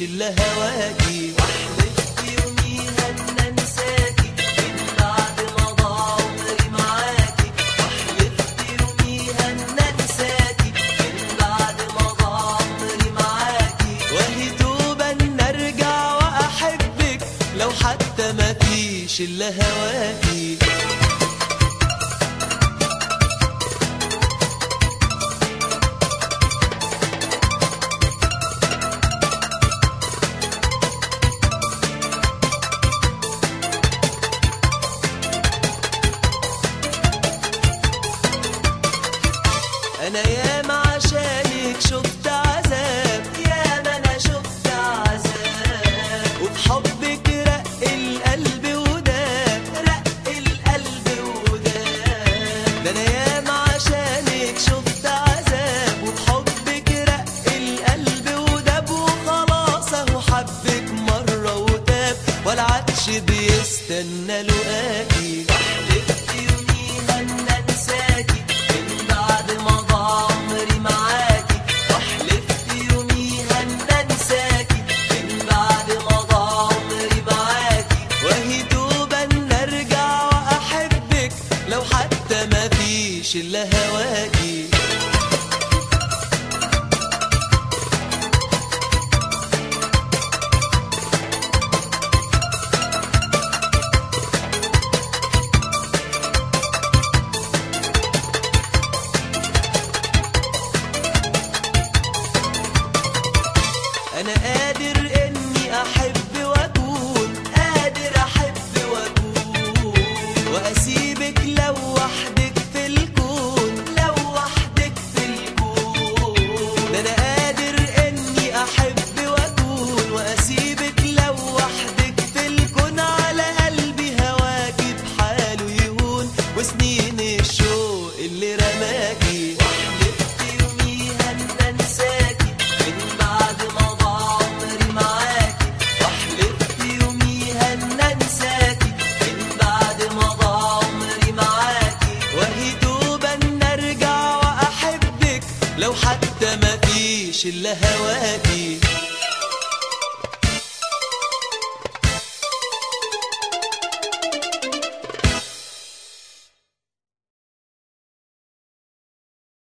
إلا هواكي، واحلفت يوميها إن أنساكي من بعد ما ضاع عمري معاكي، واحلفت يوميها إن أنساكي من بعد ما ضاع عمري معاكي، وهي توبة إن أرجع وأحبك لو حتى ما فيش إلا هواكي. أنا ياما عشانك شفت عذاب، ياما أنا شفت عذاب، وبحبك رق القلب وداب، رق القلب وداب. ده أنا ياما عشانك شفت عذاب، وبحبك رق القلب وداب، وخلاص أهو حبك مرة وتاب، ولا عادش بيستنى لقاكي. وحلفت يوميها إن أنساكي من بعد ما ضاع عمري معاكي، وحلفت يوميها إن أنساكي من بعد ما ضاع عمري معاكي، وهي توبة إن أرجع وأحبك لو حتى ما فيش إلا هواكي. أنا قادر إني أحب وأكون، قادر أحب وأكون، وأسيبك لو وحدك في الكون، لو وحدك في الكون. ده أنا قادر إني أحب وأكون، وأسيبك لو وحدك في الكون، على قلبي هواكي بحاله يهون، وسنين الشوق اللي رماكي. وحلفت يوميها إن أنساكي من بعد ما ضاع عمري معاكي، وحلفت يوميها إن أنساكي من بعد ما ضاع عمري معاكي، وهي توبة إن أرجع وأحبك لو حتى ما فيش إلا هواكي.